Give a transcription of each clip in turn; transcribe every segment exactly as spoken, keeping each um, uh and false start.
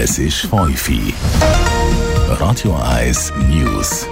Es ist fünf Uhr. Radio eins News.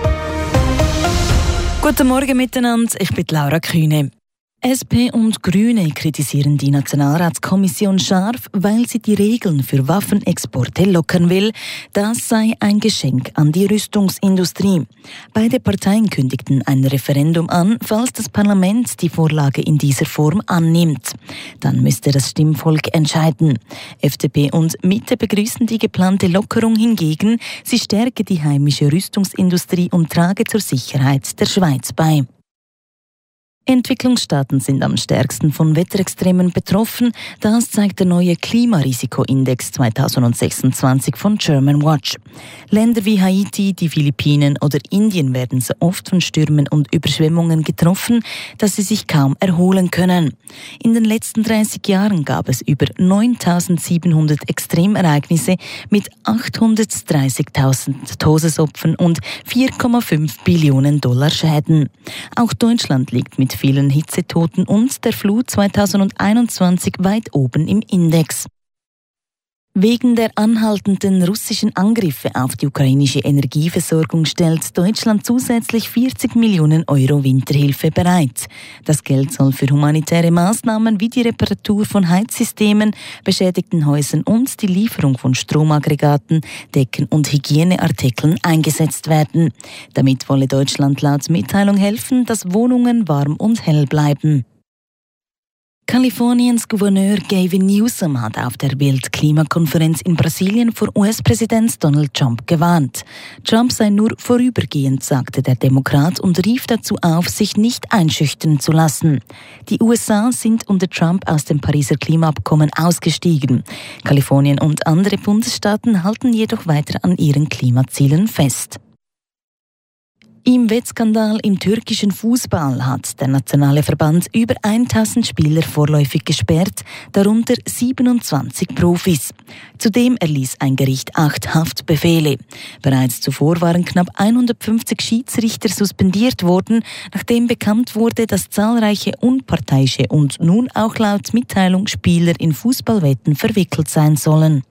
Guten Morgen miteinander, ich bin Laura Kühne. S P und Grüne kritisieren die Nationalratskommission scharf, weil sie die Regeln für Waffenexporte lockern will. Das sei ein Geschenk an die Rüstungsindustrie. Beide Parteien kündigten ein Referendum an, falls das Parlament die Vorlage in dieser Form annimmt. Dann müsste das Stimmvolk entscheiden. F D P und Mitte begrüßen die geplante Lockerung hingegen. Sie stärke die heimische Rüstungsindustrie und trage zur Sicherheit der Schweiz bei. Entwicklungsstaaten sind am stärksten von Wetterextremen betroffen. Das zeigt der neue Klimarisikoindex zwanzig sechsundzwanzig von Germanwatch. Länder wie Haiti, die Philippinen oder Indien werden so oft von Stürmen und Überschwemmungen getroffen, dass sie sich kaum erholen können. In den letzten dreißig Jahren gab es über neuntausendsiebenhundert Extremereignisse mit achthundertdreißigtausend Todesopfern und vier Komma fünf Billionen Dollar Schäden. Auch Deutschland liegt mit vielen Hitzetoten und der Flut zwanzig einundzwanzig weit oben im Index. Wegen der anhaltenden russischen Angriffe auf die ukrainische Energieversorgung stellt Deutschland zusätzlich vierzig Millionen Euro Winterhilfe bereit. Das Geld soll für humanitäre Maßnahmen wie die Reparatur von Heizsystemen, beschädigten Häusern und die Lieferung von Stromaggregaten, Decken und Hygieneartikeln eingesetzt werden. Damit wolle Deutschland laut Mitteilung helfen, dass Wohnungen warm und hell bleiben. Kaliforniens Gouverneur Gavin Newsom hat auf der Weltklimakonferenz in Brasilien vor U S-Präsident Donald Trump gewarnt. Trump sei nur vorübergehend, sagte der Demokrat und rief dazu auf, sich nicht einschüchtern zu lassen. Die U S A sind unter Trump aus dem Pariser Klimaabkommen ausgestiegen. Kalifornien und andere Bundesstaaten halten jedoch weiter an ihren Klimazielen fest. Im Wettskandal im türkischen Fußball hat der nationale Verband über tausend Spieler vorläufig gesperrt, darunter siebenundzwanzig Profis. Zudem erließ ein Gericht acht Haftbefehle. Bereits zuvor waren knapp hundertfünfzig Schiedsrichter suspendiert worden, nachdem bekannt wurde, dass zahlreiche unparteiische und nun auch laut Mitteilung Spieler in Fußballwetten verwickelt sein sollen.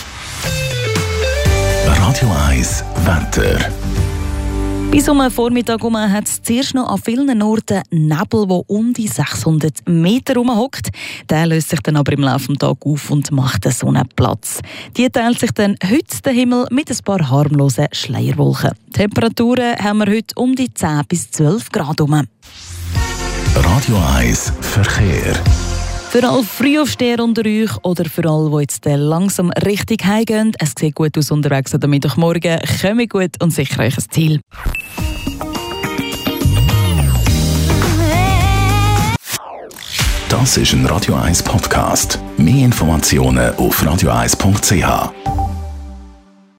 Radio eins Wetter. Bis um den Vormittag herum hat es zuerst noch an vielen Orten Nebel, der um die sechshundert Meter herumhockt. Der löst sich dann aber im Laufe des Tages auf und macht den Sonnenplatz. Die teilt sich dann heute der Himmel mit ein paar harmlosen Schleierwolken. Temperaturen haben wir heute um die zehn bis zwölf Grad herum. Radio eins Verkehr. Für alle Frühaufsteher unter euch oder für alle, die jetzt langsam richtig heimgehen, es sieht gut aus unterwegs am Mittwochmorgen, kommt gut und sicher euch ein Ziel. Das ist ein Radio eins Podcast. Mehr Informationen auf radio eins punkt c h.